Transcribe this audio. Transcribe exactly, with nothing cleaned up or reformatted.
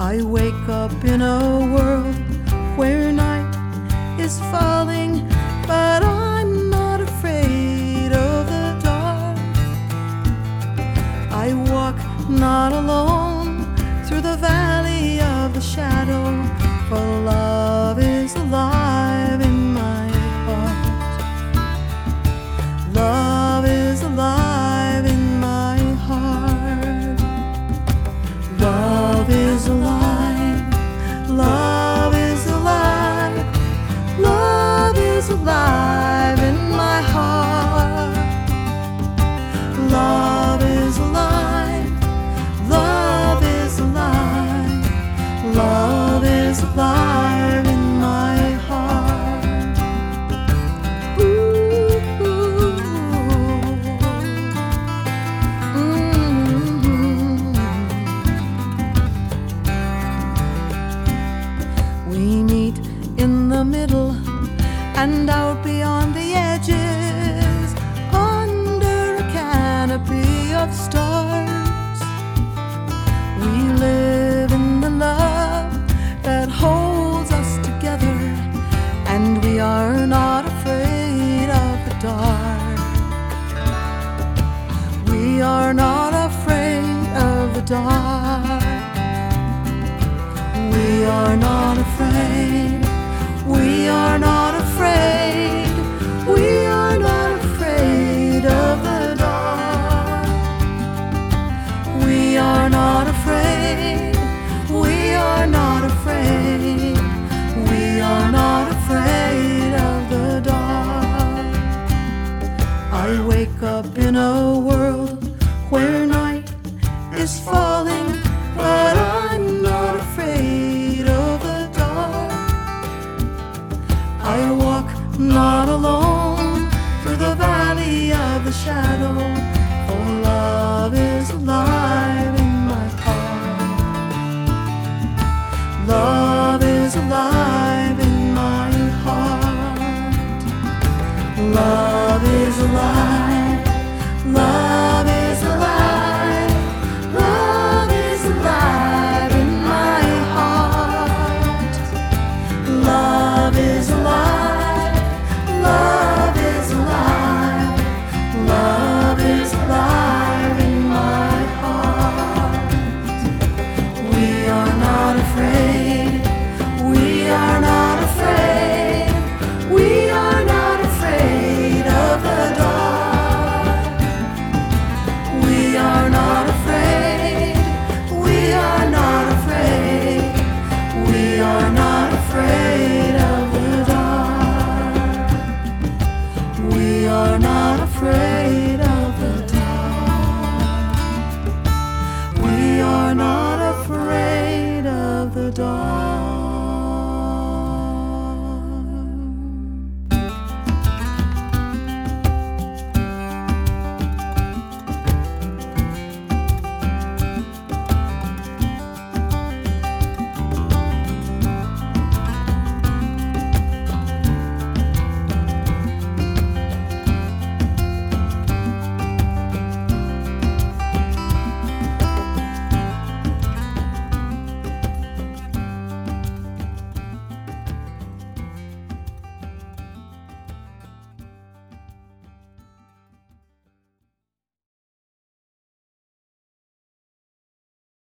I wake up in a world where night is falling, but I'm not afraid of the dark. I walk not alone through the valley of the shadow, for love is alive in my heart. Love is alive in my heart. Love is alive. Love is alive. Love is alive in my heart. Love is alive. Love is alive. Love is alive in my heart. Ooh, ooh, mm-hmm. We meet in the middle and out beyond the edges, under a canopy of stars. We live in the love that holds us together, and we are not afraid of the dark. We are not afraid of the dark. We are not afraid. We are not afraid. We are not afraid of the dark. We are not afraid. We are not afraid. We are not afraid of the dark. I wake up in a world where night is falling, but I'm not afraid of the dark. I walk not alone through the valley of the shadow, for love is alive in my heart. Love is alive in my heart. Love is alive. Love is alive. Love is alive in my heart. Love is alive. Love is alive. Love is alive in my heart. We are not afraid. We are not afraid. We are not afraid of the dark. We are not afraid. We are not afraid. We are not